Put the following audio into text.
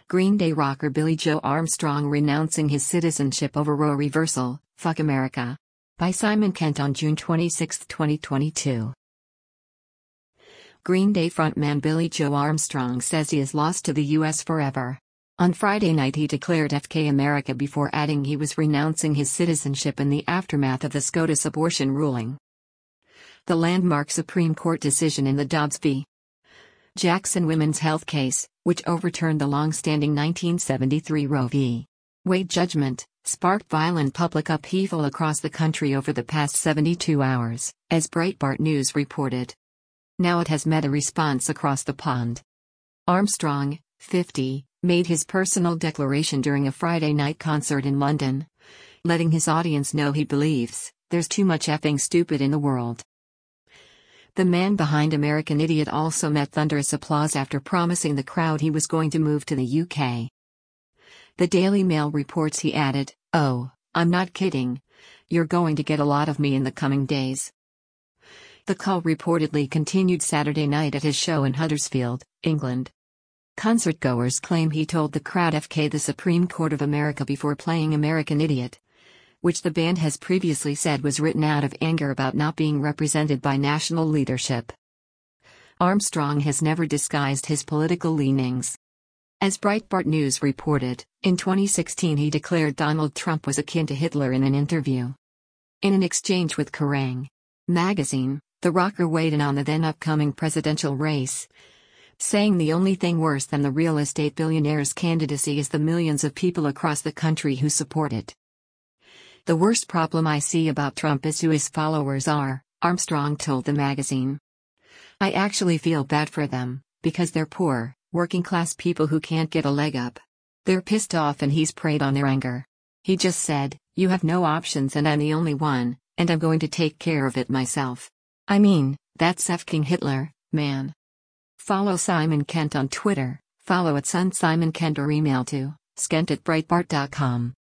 Green Day rocker Billy Joe Armstrong renouncing his citizenship over Roe reversal, Fuck America. By Simon Kent on June 26, 2022. Green Day frontman Billy Joe Armstrong says he is lost to the U.S. forever. On Friday night he declared FK America before adding he was renouncing his citizenship in the aftermath of the SCOTUS abortion ruling. The landmark Supreme Court decision in the Dobbs v. Jackson women's health case, which overturned the long-standing 1973 Roe v. Wade judgment, sparked violent public upheaval across the country over the past 72 hours, as Breitbart News reported. Now it has met a response across the pond. Armstrong, 50, made his personal declaration during a Friday night concert in London, letting his audience know he believes there's too much effing stupid in the world. The man behind American Idiot also met thunderous applause after promising the crowd he was going to move to the UK. The Daily Mail reports he added, "Oh, I'm not kidding. You're going to get a lot of me in the coming days." The call reportedly continued Saturday night at his show in Huddersfield, England. Concertgoers claim he told the crowd FK the Supreme Court of America before playing American Idiot, which the band has previously said was written out of anger about not being represented by national leadership. Armstrong has never disguised his political leanings. As Breitbart News reported, in 2016 he declared Donald Trump was akin to Hitler in an interview. In an exchange with Kerrang! Magazine, the rocker weighed in on the then upcoming presidential race, saying the only thing worse than the real estate billionaire's candidacy is the millions of people across the country who support it. "The worst problem I see about Trump is who his followers are," Armstrong told the magazine. "I actually feel bad for them, because they're poor, working-class people who can't get a leg up. They're pissed off and he's preyed on their anger. He just said, 'You have no options and I'm the only one, and I'm going to take care of it myself.' I mean, that's F-King Hitler, man." Follow Simon Kent on Twitter, follow @SunSimonKent or email to skent@breitbart.com.